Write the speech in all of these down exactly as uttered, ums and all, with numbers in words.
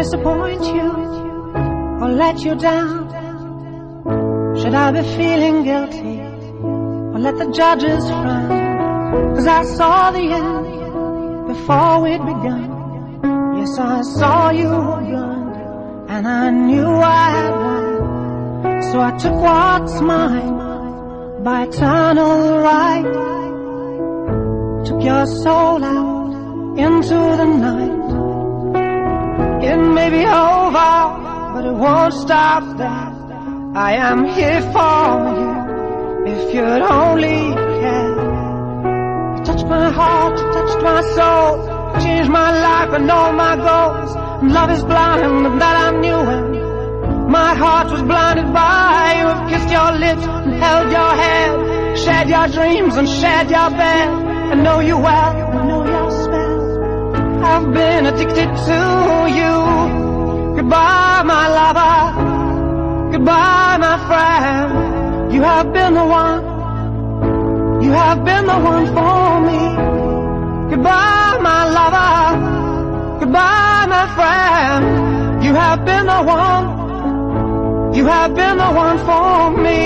disappoint you or let you down? Should I be feeling guilty or let the judges frown? 'Cause I saw the end before we'd begun. Yes, I saw you were blind and I knew I had won. So I took what's mine by eternal right, took your soul out into the night. It may be over, but it won't stop there. I am here for you, if you'd only care. You touched my heart, you touched my soul, changed my life and all my goals. And love is blind, but that I knew when my heart was blinded by you. Have kissed your lips and held your head, shared your dreams and shared your bed. I know you well, I know your spell. I've been addicted to you. Goodbye, my lover. Goodbye, my friend. You have been the one. You have been the one for me. Goodbye, my lover. Goodbye, my friend. You have been the one. You have been the one for me.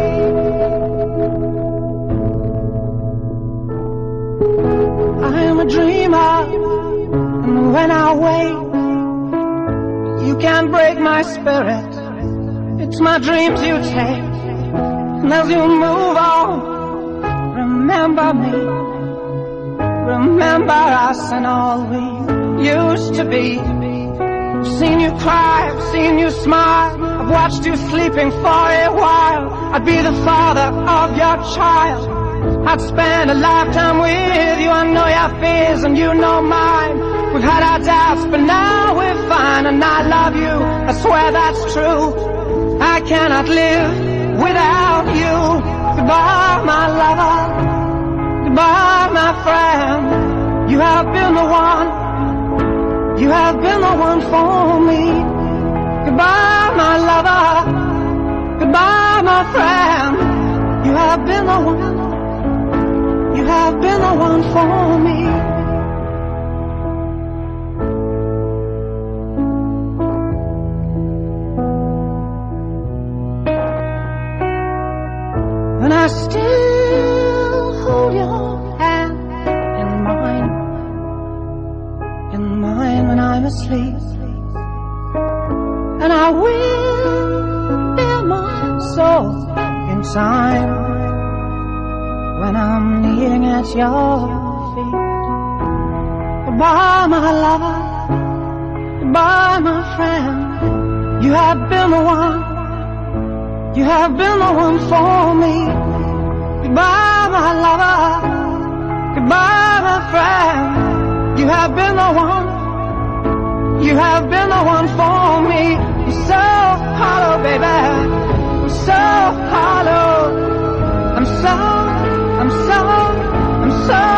I am a dreamer, and when I wake, you can't break my spirit. It's my dreams you take, and as you move on, remember me. Remember us and all we used to be. I've seen you cry, I've seen you smile, I've watched you sleeping for a while. I'd be the father of your child, I'd spend a lifetime with you. I know your fears and you know mine. We've had our doubts, but now we're fine. And I love you, I swear that's true. I cannot live without you. Goodbye, my lover. Goodbye, my friend. You have been the one. You have been the one for me. Goodbye, my lover. Goodbye, my friend. You have been the one. You have been the one for me. And I still hold your hand in mine, in mine when I'm asleep. And I will bear my soul in time when I'm kneeling at your feet. Goodbye, my lover. Goodbye, my friend. You have been the one. You have been the one for me. Goodbye, my lover. Goodbye, my friend. You have been the one. You have been the one for me. I'm so hollow, baby. I'm so hollow. I'm so I'm so, I'm so